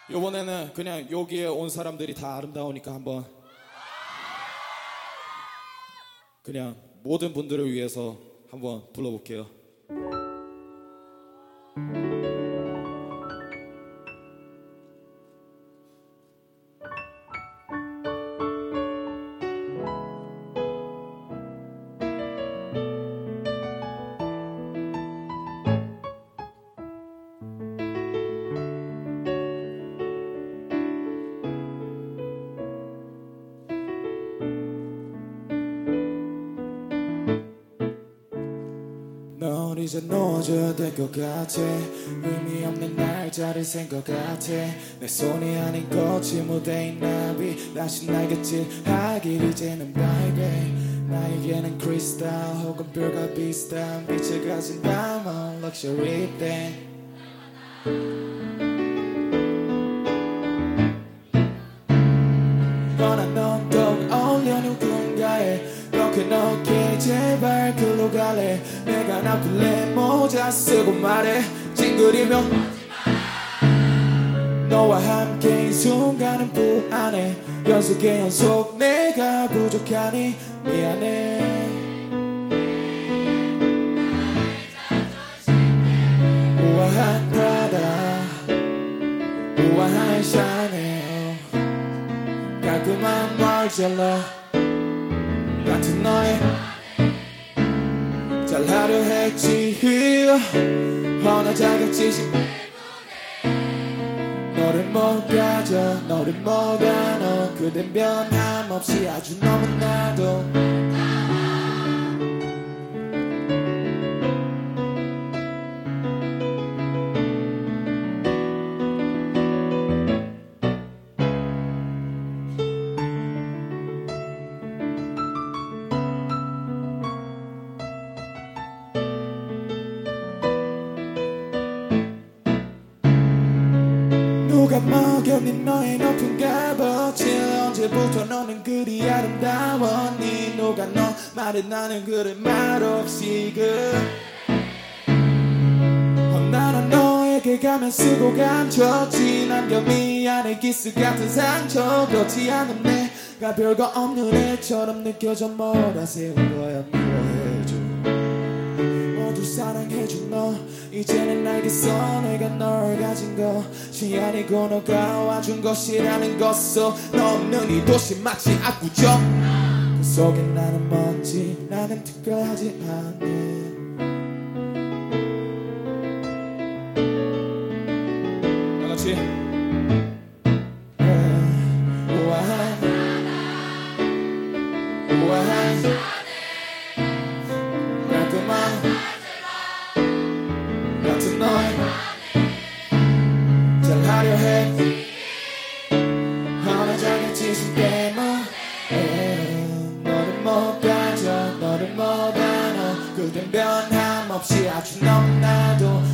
이번에는 그냥 여기에 온 사람들이 다 아름다우니까 한번 그냥 모든 분들을 위해서 한번 불러볼게요. 넌 이제 놓아줘야 될 것 같아. 의미 없는 날짜를 센 것 같아. 내 손이 아닌 꽃이 무대인 나비 다시 날갯질하길 이제는 baby. 나에게는 크리스탈 혹은 별과 비슷한 빛을 가진 diamond luxury thing. 뻔한 넌 더욱 어울려 누군가에 너게 제발 글로 갈래. 내가 나쁠래 모자 쓰고 말해 찡그리며 너와 함께 이 순간은 불안해. 연속의 연속 내가 부족하니 미안해. 우아한 바다 우아한 샤넬 깔끔한 마르젤로 같은 너의 잘하려 했지. 허나 자격지심 너를 못 가져 너를 못 안어. 그댄 변함없이 아주 너무나도 누가 먹여낸 너의 높은 값어치. 언제부터 너는 그리 아름다웠니. 누가 너 말해 나는 그래 말없이 나는 너에게 가면 쓰고 감췄지. 남겨 미안해 키스 같은 상처. 그렇지 않은 내가 별거 없는 애처럼 느껴져. 뭐라 세운 거야 미워해줘. 모두 사랑해준 너 이제는 알겠어. 내가 널 가진 것이 아니고 너가 와준 것이라는 것도. 너 없는 이 도시 마치 압구정. 그 속에 나는 먼지 나는 특별하지 않네. 다같이 우아한 우아한 깔끔한 같은 너의 잘하려 해. 하나 자격지심 때문에 너를 못 가져 너를 못 안어. 그댄 변함없이 아주 너무나도